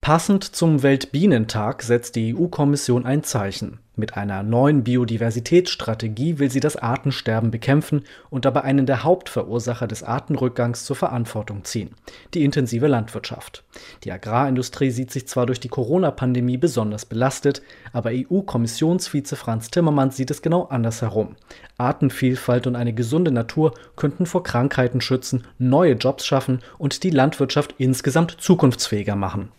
Passend zum Weltbienentag setzt die EU-Kommission ein Zeichen. Mit einer neuen Biodiversitätsstrategie will sie das Artensterben bekämpfen und dabei einen der Hauptverursacher des Artenrückgangs zur Verantwortung ziehen: die intensive Landwirtschaft. Die Agrarindustrie sieht sich zwar durch die Corona-Pandemie besonders belastet, aber EU-Kommissionsvize Frans Timmermans sieht es genau andersherum. Artenvielfalt und eine gesunde Natur könnten vor Krankheiten schützen, neue Jobs schaffen und die Landwirtschaft insgesamt zukunftsfähiger machen.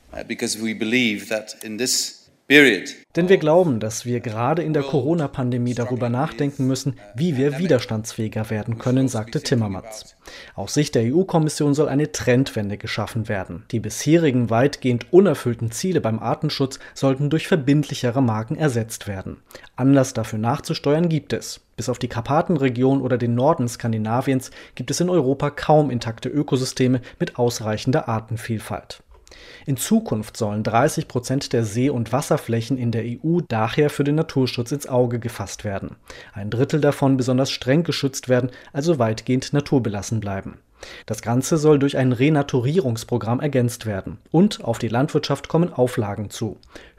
Denn wir glauben, dass wir gerade in der Corona-Pandemie darüber nachdenken müssen, wie wir widerstandsfähiger werden können, sagte Timmermans. Aus Sicht der EU-Kommission soll eine Trendwende geschaffen werden. Die bisherigen weitgehend unerfüllten Ziele beim Artenschutz sollten durch verbindlichere Marken ersetzt werden. Anlass dafür nachzusteuern gibt es. Bis auf die Karpatenregion oder den Norden Skandinaviens gibt es in Europa kaum intakte Ökosysteme mit ausreichender Artenvielfalt. In Zukunft sollen 30% der See- und Wasserflächen in der EU daher für den Naturschutz ins Auge gefasst werden. Ein Drittel davon besonders streng geschützt werden, also weitgehend naturbelassen bleiben. Das Ganze soll durch ein Renaturierungsprogramm ergänzt werden. Und auf die Landwirtschaft kommen Auflagen zu: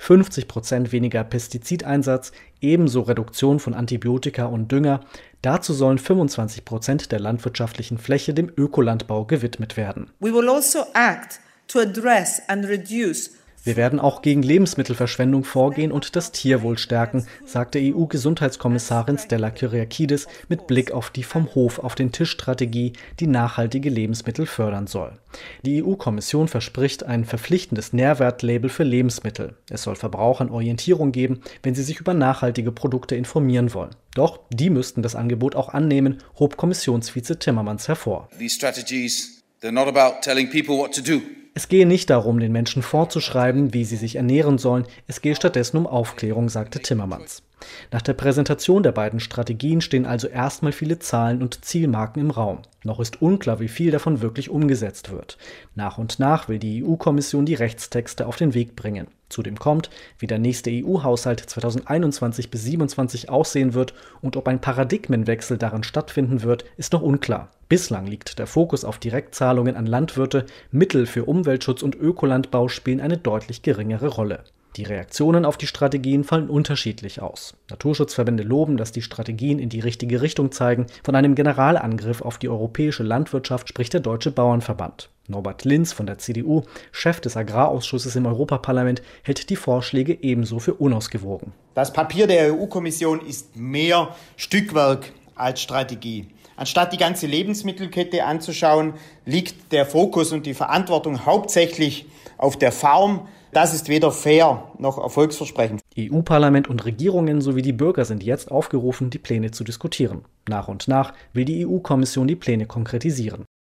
50% weniger Pestizideinsatz, ebenso Reduktion von Antibiotika und Dünger. Dazu sollen 25% der landwirtschaftlichen Fläche dem Ökolandbau gewidmet werden. We will also act to address and reduce. Wir werden auch gegen Lebensmittelverschwendung vorgehen und das Tierwohl stärken, sagte EU-Gesundheitskommissarin Stella Kyriakides mit Blick auf die vom Hof auf den Tisch-Strategie, die nachhaltige Lebensmittel fördern soll. Die EU-Kommission verspricht ein verpflichtendes Nährwertlabel für Lebensmittel. Es soll Verbrauchern Orientierung geben, wenn sie sich über nachhaltige Produkte informieren wollen. Doch die müssten das Angebot auch annehmen, hob Kommissionsvize Timmermans hervor. These strategies, they're not about telling people what to do. Es gehe nicht darum, den Menschen vorzuschreiben, wie sie sich ernähren sollen, es gehe stattdessen um Aufklärung, sagte Timmermans. Nach der Präsentation der beiden Strategien stehen also erstmal viele Zahlen und Zielmarken im Raum. Noch ist unklar, wie viel davon wirklich umgesetzt wird. Nach und nach will die EU-Kommission die Rechtstexte auf den Weg bringen. Zudem kommt, wie der nächste EU-Haushalt 2021 bis 2027 aussehen wird und ob ein Paradigmenwechsel darin stattfinden wird, ist noch unklar. Bislang liegt der Fokus auf Direktzahlungen an Landwirte, Mittel für Umweltschutz und Ökolandbau spielen eine deutlich geringere Rolle. Die Reaktionen auf die Strategien fallen unterschiedlich aus. Naturschutzverbände loben, dass die Strategien in die richtige Richtung zeigen. Von einem Generalangriff auf die europäische Landwirtschaft spricht der Deutsche Bauernverband. Norbert Linz von der CDU, Chef des Agrarausschusses im Europaparlament, hält die Vorschläge ebenso für unausgewogen. Das Papier der EU-Kommission ist mehr Stückwerk als Strategie. Anstatt die ganze Lebensmittelkette anzuschauen, liegt der Fokus und die Verantwortung hauptsächlich auf der Farm. Das ist weder fair noch erfolgsversprechend. EU-Parlament und Regierungen sowie die Bürger sind jetzt aufgerufen, die Pläne zu diskutieren. Nach und nach will die EU-Kommission die Pläne konkretisieren.